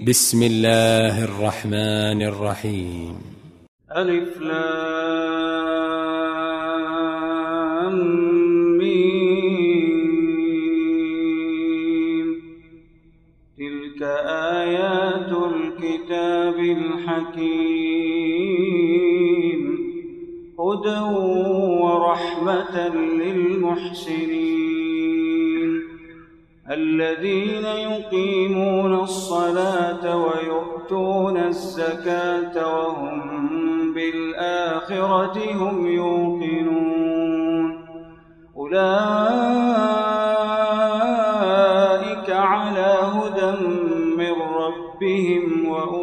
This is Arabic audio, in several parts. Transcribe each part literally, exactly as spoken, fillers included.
بسم الله الرحمن الرحيم. ألف لام ميم. تلك آيات الكتاب الحكيم هدى ورحمة للمحسنين الذين يقيمون الصلاة ويؤتون الزكاة وهم بالآخرة هم يوقنون أولئك على هدى من ربهم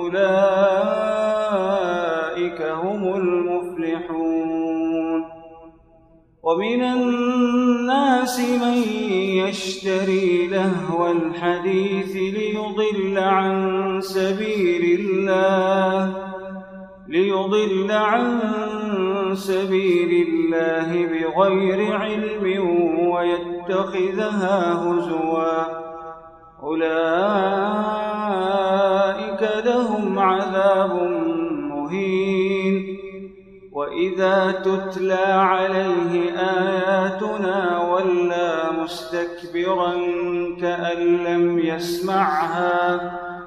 وأولئك هم المفلحون. ومن الناس من يشتري لهو الحديث ليضل عن سبيل الله ليضل عن سبيل الله بغير علم ويتخذها هزوا أولئك لهم عذاب مهين. وإذا تتلى عليه آياتنا ولى مستكبرا كأن لم يسمعها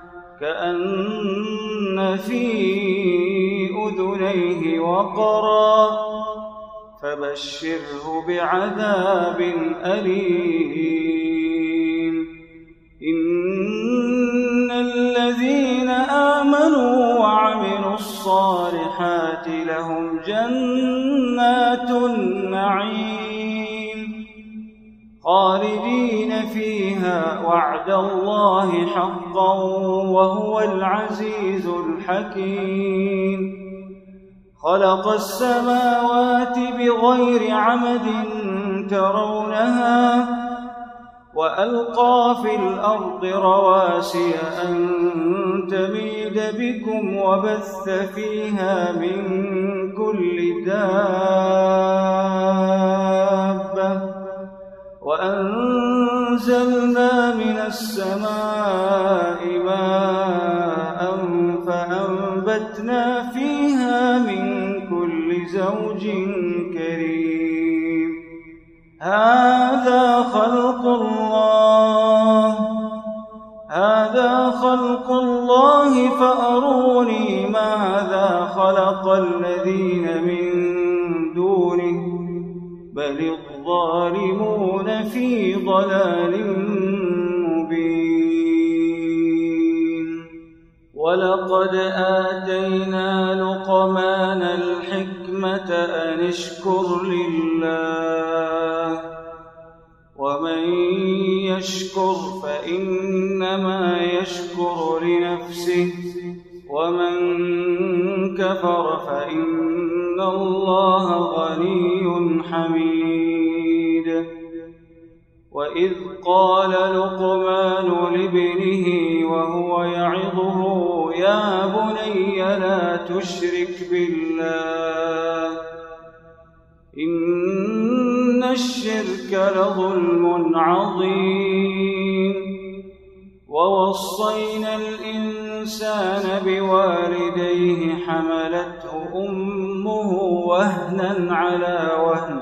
كأن في أذنيه وقرا فبشره بعذاب أليم. إن الذين آمنوا وعملوا الصالحات لهم جنات النعيم خالدين فيها وعد الله حقا وهو العزيز الحكيم. خلق السماوات بغير عمد ترونها وألقى في الأرض رواسي أن تميد بكم وبث فيها من كل دابة وأنزلنا من السماء ماء فأنبتنا فيها من كل زوج كريم. هذا خلق الله هذا خلق الله فأروني ماذا خلق الذين من دونه بل الظالمون في ضلال مبين. ولقد آتينا لقمان الحكمة أن اشكر لله ومن يشكر فإنما يشكر لنفسه ومن كفر فإن الله غني حميد. وإذ قال لقمان لابنه وهو يعظه يا بني لا تشرك بالله إن الشرك لظلم عظيم. ووصينا الإنسان بوالديه حملته أمه وهنا على وهن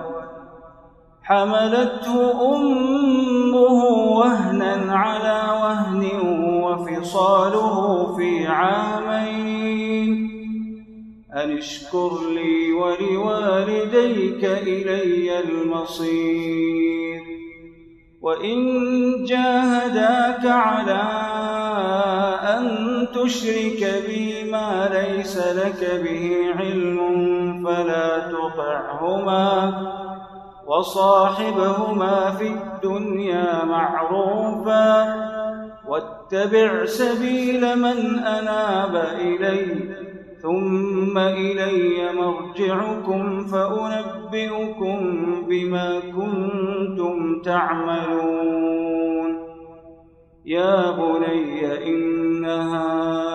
حملته أمه وهنا على وهن وفصاله في عامين أن اشكر لي ولوالديك إلي المصير. وإن جاهداك على أن تشرك بي ما ليس لك به علم فلا تطعهما وصاحبهما في الدنيا معروفا واتبع سبيل من أناب إلي ثم إلي مرجعكم فأنبئكم بما كنتم تعملون. يا بني إنها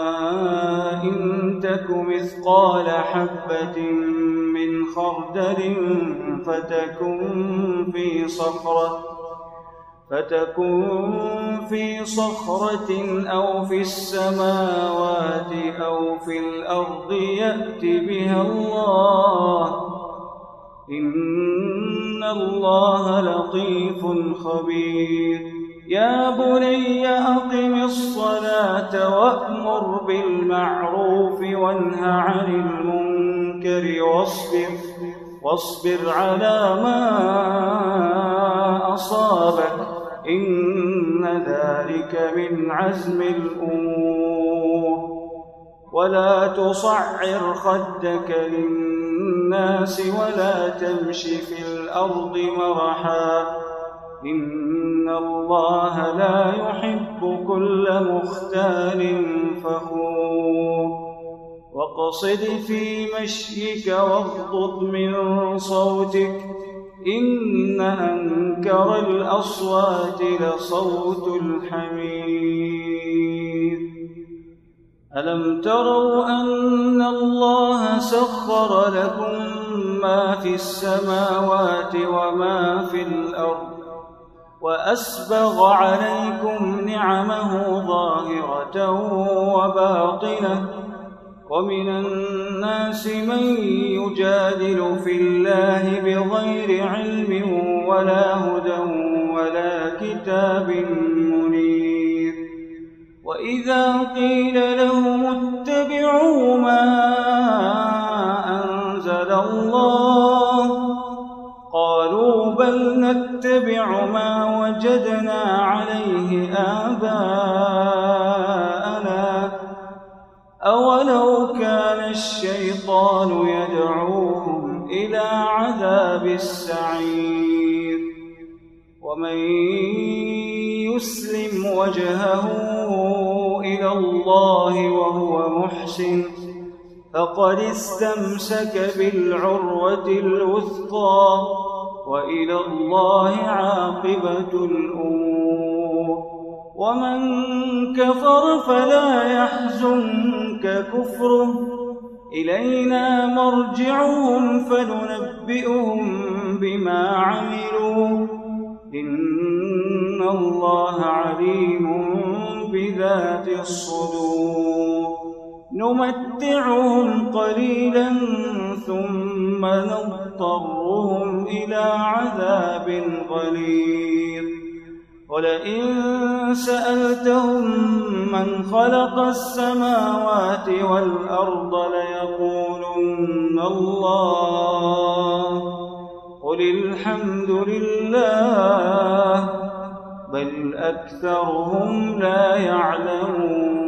إن تك مثقال حبة من خردل فتكن في صخرة فتكون في صخرة أو في السماوات أو في الأرض يأت بها الله، إن الله لطيف خبير. يا بني أقم الصلاة وأمر بالمعروف وانه عن المنكر واصبر واصبر على ما أصابك، إن ذلك من عزم الأمور. ولا تصعر خدك للناس ولا تمش في الأرض مرحا، إن الله لا يحب كل مختال فخور. واقصد في مشيك واغضض من صوتك، إن أنكر الأصوات لصوت الحمير. ألم تروا أن الله سخر لكم ما في السماوات وما في الأرض وأسبغ عليكم نعمه ظاهرة وباطنة، ومن الناس من يجادل في الله بغير علم ولا هدى ولا كتاب منير. وإذا قيل لهم اتبعوا ما أنزل الله قالوا بل نتبع ما وجدنا عليه آباءنا، أولو كان الشيطان يدعوهم إلى عذاب السعير. ومن يسلم وجهه إلى الله وهو محسن فقد استمسك بالعروة الوثقى، وإلى الله عاقبة الأمور. ومن كفر فلا يحزنك كفره، إلينا مرجعهم فننبئهم بما عملوا، إن الله عليم بذات الصدور. نمتعهم قليلا ثم نضطرهم إلى عذاب غليظ. ولئن سألتهم من خلق السماوات والأرض ليقولن الله، قل الحمد لله بل أكثرهم لا يعلمون.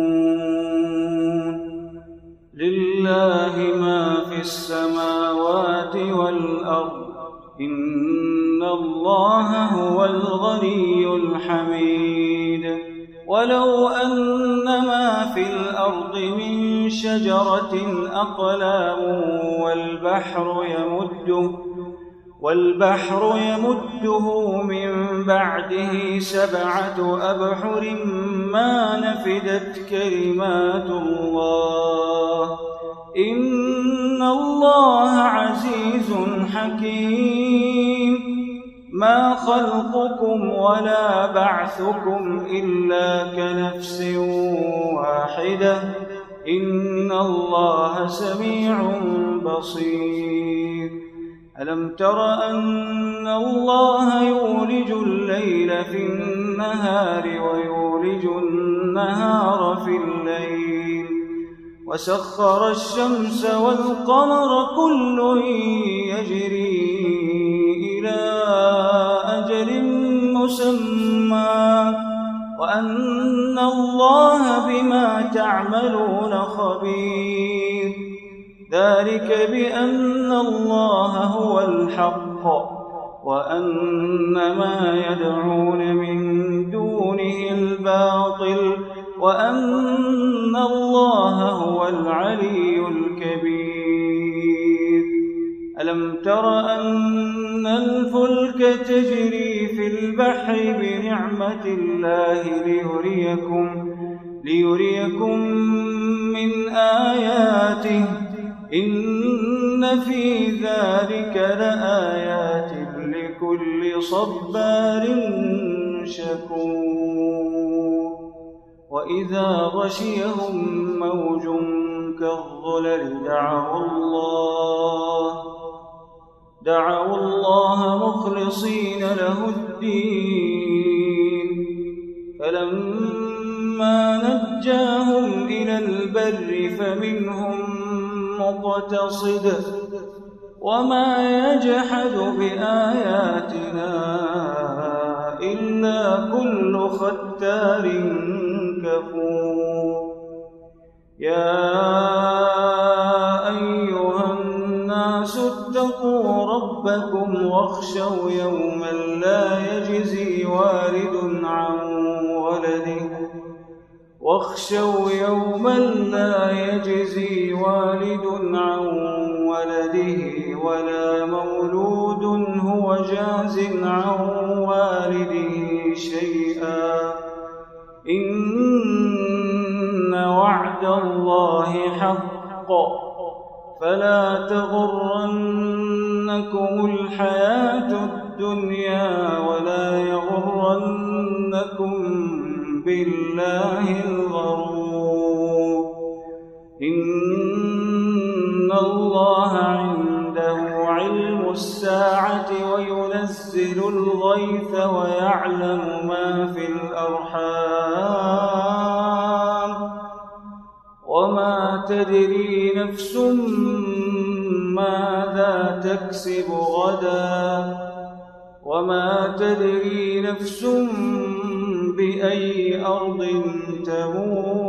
لله ما في السماوات والأرض، إن الله هو الغني الحميد. ولو أن ما في الأرض من شجرة أقلام والبحر يمده والبحر يمده من بعده سبعة أبحر ما نفدت كلمات الله، إن الله عزيز حكيم. ما خلقكم ولا بعثكم إلا كنفس واحدة، إن الله سميع بصير. ألم تر أن الله يولج الليل في النهار ويولج النهار في الليل، وسخر الشمس والقمر كل يجري إلى أجل مسمى، وأن الله بما تعملون خبير. ذلك بأن الله هو الحق وأن ما يدعون من دونه الباطل، وأن الله هو العلي الكبير. ألم تر أن الفلك تجري في البحر بنعمة الله ليريكم, ليريكم من آياته، إن في ذلك لآيات لكل صبار شكور وإذا غشيهم موج كالظلل دعوا الله دعوا الله مخلصين له الدين فلما نجاهم إلى البر فمنهم مقتصد وما يجحد بآياتنا إلا كل ختار كفور يا أيها الناس اتقوا ربكم واخشوا يوما لا يجزي والد عن ولده واخشوا يوما لا يجزي والد عن ولده ولا مولود هو جاز عن والده شيئا إن وعد الله حق فلا تغرنكم الحياة الدنيا ولا يغرنكم بالله الغرور إن الله عنده علم الساعة وينزل الغيث ويعلم ما في الأرحام وما تدري نفس ماذا تكسب غدا وما تدري نفس بأي أرض تموت